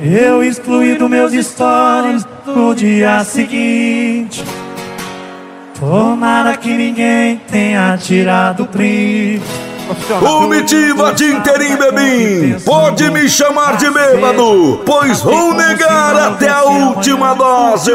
eu excluí dos meus stories no dia seguinte. Tomara que ninguém tenha tirado print. Comitiva de Interim Bebim, pode me chamar de bêbado, pois vou negar até a última dose.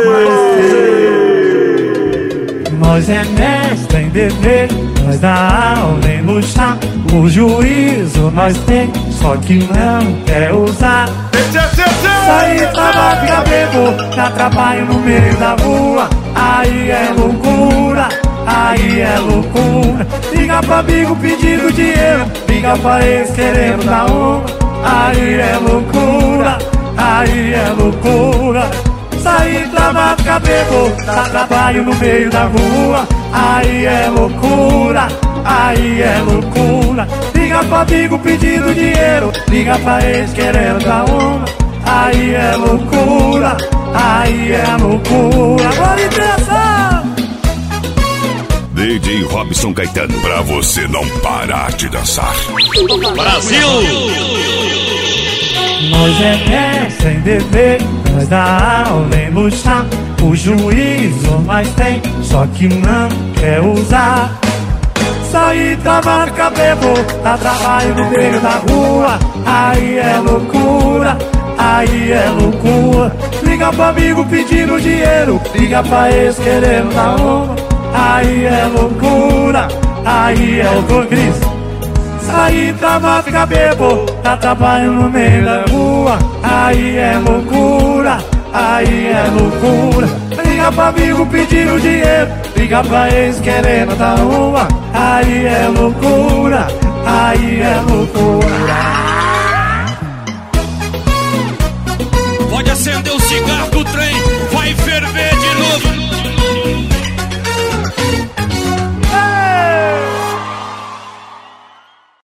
Nós é mestre em beber, nós dá aula em luxar. O juízo nós tem, só que não quer usar. Sair pra lá, fica bebo, dá trabalho no meio da rua. Aí é loucura, aí é loucura. Liga pra amigo pedindo dinheiro, liga pra ex querendo dar uma. Aí é loucura, aí é loucura. Sair pra lá, fica bebo, dá trabalho no meio da rua. Aí é loucura, aí é loucura. Liga pra amigo pedindo dinheiro, liga pra ex querendo dar uma. Aí é loucura, aí é loucura. Agora interessa! DJ Robson Caetano, pra você não parar de dançar. Brasil! Nós é mestre em beber, nós dá aula em luxar. O juízo nós tem, só que não quer usar. Sair da marca bebo, dá trabalho no meio da rua. Aí é loucura, aí é loucura. Liga pra amigo pedindo dinheiro, liga pra ex querendo dar uma. Aí é loucura, aí é loucura. Sair da mata, fica bebo, dá trabalho no meio da rua. Aí é loucura, aí é loucura. Liga pra amigo pedindo dinheiro, liga pra ex querendo dar uma. Aí é loucura, aí é loucura.